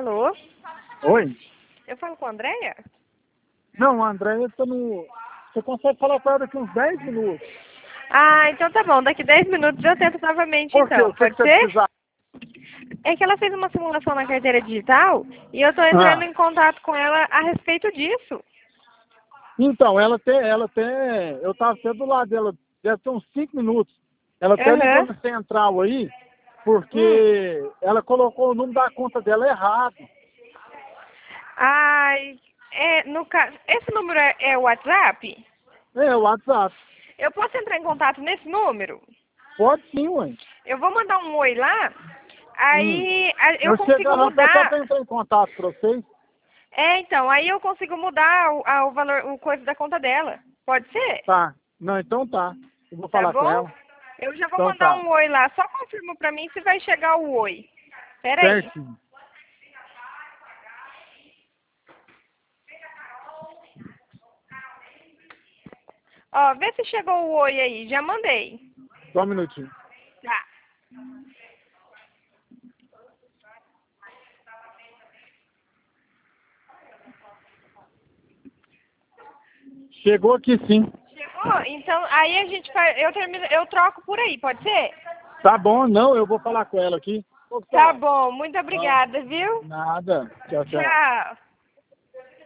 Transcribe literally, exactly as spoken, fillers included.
Alô? Oi? Eu falo com a Andréia? Não, a Andréia tá no... Você consegue falar com ela daqui uns dez minutos. Ah, então tá bom. Daqui dez minutos eu tento novamente, Por quê? então. O que Pode que você ser? precisar? É que ela fez uma simulação na carteira digital e eu tô entrando Ah. em contato com ela a respeito disso. Então, ela tem... Ela tem... Eu tava até do lado dela, deve ter uns cinco minutos. Ela até ligou Aham. no central aí, porque Hum. ela colocou o número da conta dela errado. Ai, é, no caso, esse número é, é o WhatsApp? É, o WhatsApp. Eu posso entrar em contato nesse número? Pode sim, ué. Eu vou mandar um oi lá, Hum. aí a- eu Eu consigo chegar lá só só mudar. pra entrar em contato pra vocês. É, então, aí eu consigo mudar o, a- o valor, o coisa da conta dela. Pode ser? Tá. Não, então tá. Eu vou Tá falar com bom? ela. Eu já vou Então mandar tá. um oi lá. Só confirma pra mim se vai chegar o oi. Pera aí. Certinho. Ó, vê se chegou o oi aí. Já mandei. Só um minutinho. Tá. Chegou aqui sim. Chegou? Então, aí a gente faz, eu termino, eu troco por aí, pode ser? Tá bom, não, eu vou falar com ela aqui. Tá bom, muito obrigada, viu? Nada. Tchau, tchau. Tchau.